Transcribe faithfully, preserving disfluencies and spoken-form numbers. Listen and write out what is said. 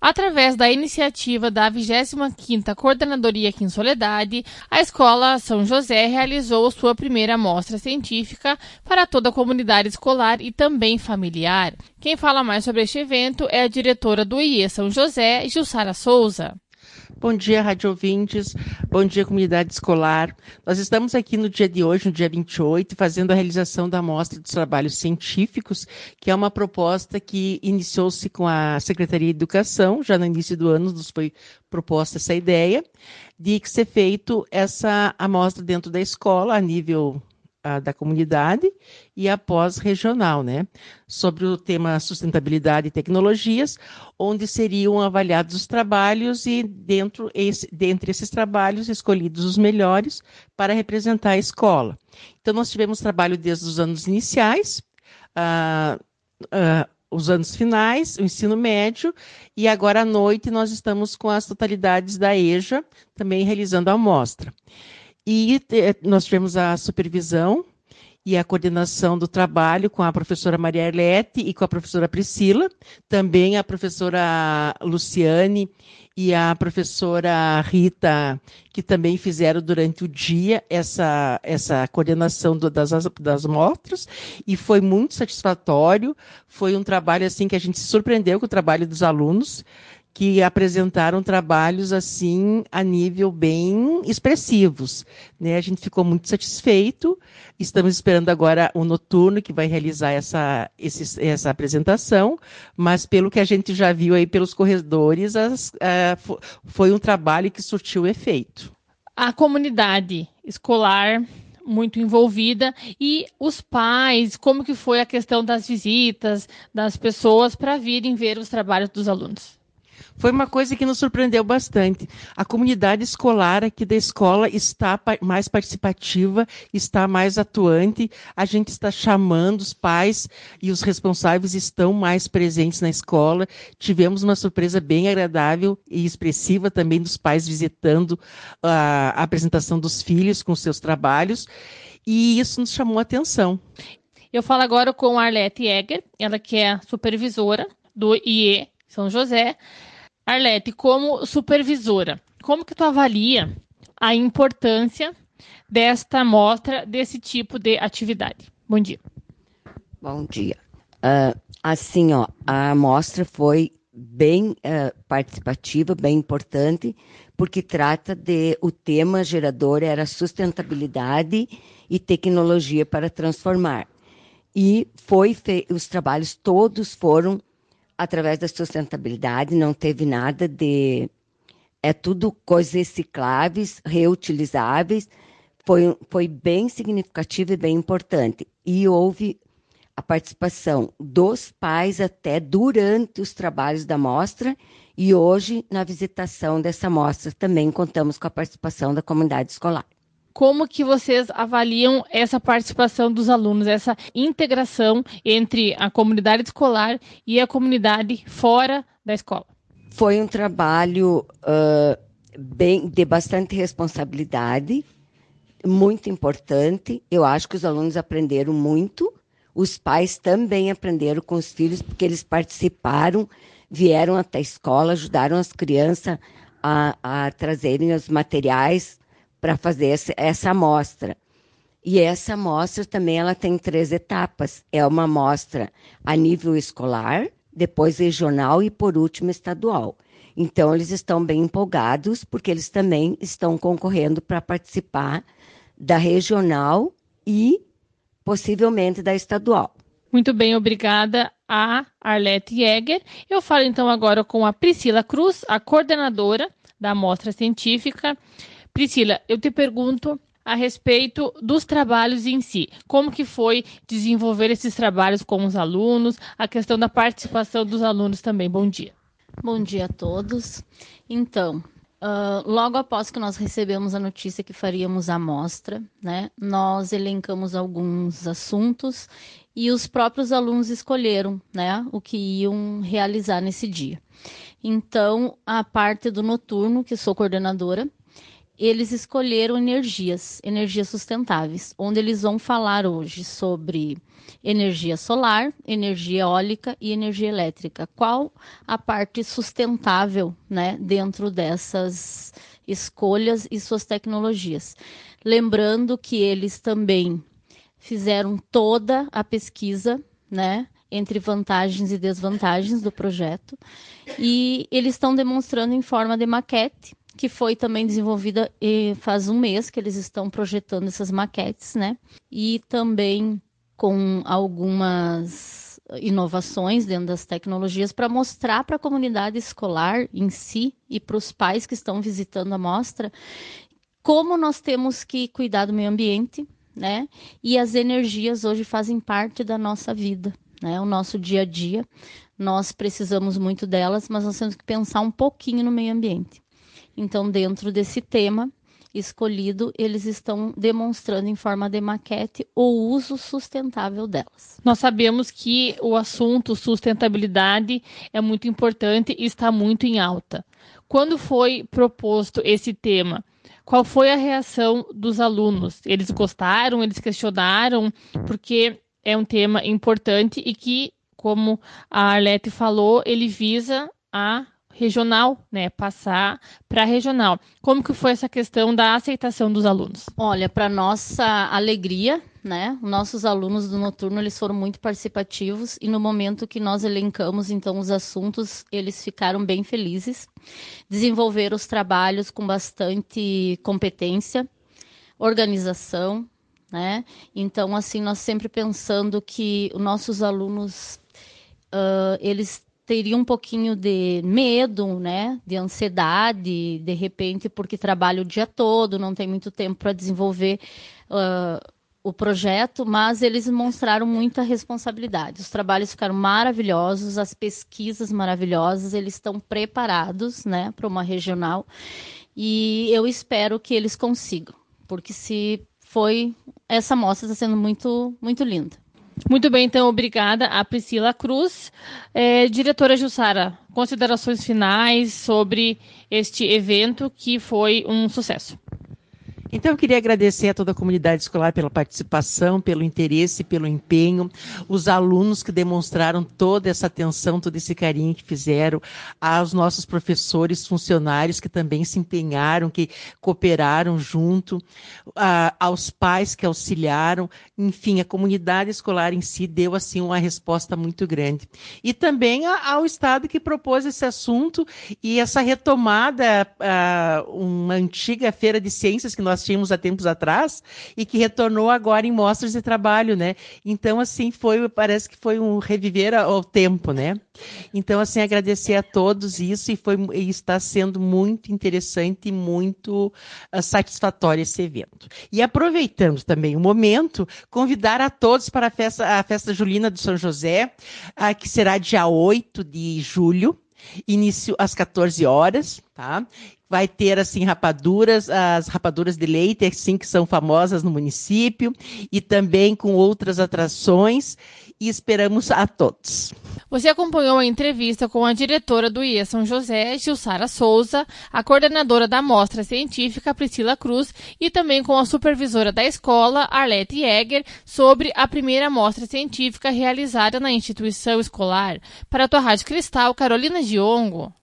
Através da iniciativa da vigésima quinta Coordenadoria aqui em Soledade, a Escola São José realizou sua primeira amostra científica para toda a comunidade escolar e também familiar. Quem fala mais sobre este evento é a diretora do I E São José, Gilsara Souza. Bom dia, rádio ouvintes. Bom dia, comunidade escolar. Nós estamos aqui no dia de hoje, no dia vinte e oito, fazendo a realização da Amostra dos Trabalhos Científicos, que é uma proposta que iniciou-se com a Secretaria de Educação, já no início do ano nos foi proposta essa ideia, de que ser feito essa amostra dentro da escola, a nível da comunidade e a pós-regional, né? Sobre o tema sustentabilidade e tecnologias, onde seriam avaliados os trabalhos e dentro esse, dentre esses trabalhos escolhidos os melhores para representar a escola. Então nós tivemos trabalho desde os anos iniciais, uh, uh, os anos finais, o ensino médio, e agora à noite nós estamos com as totalidades da E J A também realizando a amostra. E nós tivemos a supervisão e a coordenação do trabalho com a professora Maria Arlete e com a professora Priscila, também a professora Luciane e a professora Rita, que também fizeram durante o dia essa, essa coordenação do, das, das mostras, e foi muito satisfatório, foi um trabalho assim que a gente se surpreendeu com o trabalho dos alunos, que apresentaram trabalhos assim a nível bem expressivos, né? A gente ficou muito satisfeito. Estamos esperando agora o noturno que vai realizar essa, esse, essa apresentação, mas pelo que a gente já viu aí pelos corredores, as, uh, foi um trabalho que surtiu efeito. A comunidade escolar muito envolvida e os pais, como que foi a questão das visitas das pessoas para virem ver os trabalhos dos alunos? Foi uma coisa que nos surpreendeu bastante. A comunidade escolar aqui da escola está mais participativa, está mais atuante, a gente está chamando os pais e os responsáveis estão mais presentes na escola. Tivemos uma surpresa bem agradável e expressiva também dos pais visitando a apresentação dos filhos com seus trabalhos, e isso nos chamou a atenção. Eu falo agora com a Arlete Egger, ela que é a supervisora do I E São José. Arlete, como supervisora, como que tu avalia a importância desta amostra, desse tipo de atividade? Bom dia. Bom dia. Uh, assim, ó, a amostra foi bem uh, participativa, bem importante, porque trata de, o tema gerador era sustentabilidade e tecnologia para transformar. E foi fe- os trabalhos todos foram através da sustentabilidade, não teve nada de... É tudo coisas recicláveis, reutilizáveis. Foi, foi bem significativo e bem importante. E houve a participação dos pais até durante os trabalhos da mostra, e hoje, na visitação dessa mostra, também contamos com a participação da comunidade escolar. Como que vocês avaliam essa participação dos alunos, essa integração entre a comunidade escolar e a comunidade fora da escola? Foi um trabalho uh, bem, de bastante responsabilidade, muito importante. Eu acho que os alunos aprenderam muito, os pais também aprenderam com os filhos, porque eles participaram, vieram até a escola, ajudaram as crianças a, a trazerem os materiais para fazer essa, essa amostra. E essa amostra também ela tem três etapas. É uma amostra a nível escolar, depois regional e, por último, estadual. Então, eles estão bem empolgados, porque eles também estão concorrendo para participar da regional e, possivelmente, da estadual. Muito bem, obrigada a Arlete Egger. Eu falo, então, agora com a Priscila Cruz, a coordenadora da amostra científica. Priscila, eu te pergunto a respeito dos trabalhos em si. Como que foi desenvolver esses trabalhos com os alunos, a questão da participação dos alunos também. Bom dia. Bom dia a todos. Então, uh, logo após que nós recebemos a notícia que faríamos a amostra, né, nós elencamos alguns assuntos e os próprios alunos escolheram, né, o que iam realizar nesse dia. Então, a parte do noturno, que sou coordenadora, eles escolheram energias, energias sustentáveis, onde eles vão falar hoje sobre energia solar, energia eólica e energia elétrica. Qual a parte sustentável, né, dentro dessas escolhas e suas tecnologias? Lembrando que eles também fizeram toda a pesquisa, né, entre vantagens e desvantagens do projeto, e eles estão demonstrando em forma de maquete, que foi também desenvolvida e faz um mês que eles estão projetando essas maquetes, né, e também com algumas inovações dentro das tecnologias para mostrar para a comunidade escolar em si e para os pais que estão visitando a mostra como nós temos que cuidar do meio ambiente, né? E as energias hoje fazem parte da nossa vida, né? O nosso dia a dia, nós precisamos muito delas, mas nós temos que pensar um pouquinho no meio ambiente. Então, dentro desse tema escolhido, eles estão demonstrando em forma de maquete o uso sustentável delas. Nós sabemos que o assunto sustentabilidade é muito importante e está muito em alta. Quando foi proposto esse tema, qual foi a reação dos alunos? Eles gostaram, eles questionaram, porque é um tema importante e que, como a Arlete falou, ele visa a regional, né? Passar para a regional. Como que foi essa questão da aceitação dos alunos? Olha, para nossa alegria, né? Nossos alunos do noturno, eles foram muito participativos e no momento que nós elencamos, então, os assuntos, eles ficaram bem felizes. Desenvolveram os trabalhos com bastante competência, organização, né? Então, assim, nós sempre pensando que os nossos alunos, uh, eles teria um pouquinho de medo, né, de ansiedade, de repente, porque trabalha o dia todo, não tem muito tempo para desenvolver uh, o projeto, mas eles mostraram muita responsabilidade. Os trabalhos ficaram maravilhosos, as pesquisas maravilhosas, eles estão preparados, né, para uma regional, e eu espero que eles consigam, porque se foi, essa mostra está sendo muito, muito linda. Muito bem, então, obrigada a Priscila Cruz. É, diretora Jussara, considerações finais sobre este evento que foi um sucesso. Então, eu queria agradecer a toda a comunidade escolar pela participação, pelo interesse, pelo empenho, os alunos que demonstraram toda essa atenção, todo esse carinho que fizeram, aos nossos professores, funcionários que também se empenharam, que cooperaram junto, a, aos pais que auxiliaram, enfim, a comunidade escolar em si deu, assim, uma resposta muito grande. E também a, ao Estado que propôs esse assunto e essa retomada, a, uma antiga feira de ciências que nós tínhamos há tempos atrás e que retornou agora em mostras de trabalho, né? Então, assim, foi, parece que foi um reviver ao tempo, né? Então, assim, agradecer a todos isso e, foi, e está sendo muito interessante e muito uh, satisfatório esse evento. E aproveitando também o momento, convidar a todos para a festa, a festa julina do São José, uh, que será dia oito de julho, início às quatorze horas, tá? Vai ter, assim, rapaduras, as rapaduras de leite, assim, que são famosas no município, e também com outras atrações, e esperamos a todos. Você acompanhou a entrevista com a diretora do I E São José, Jussara Souza, a coordenadora da Mostra Científica, Priscila Cruz, e também com a supervisora da escola, Arlete Jäger, sobre a primeira mostra científica realizada na instituição escolar. Para a tua Rádio Cristal, Carolina Diongo.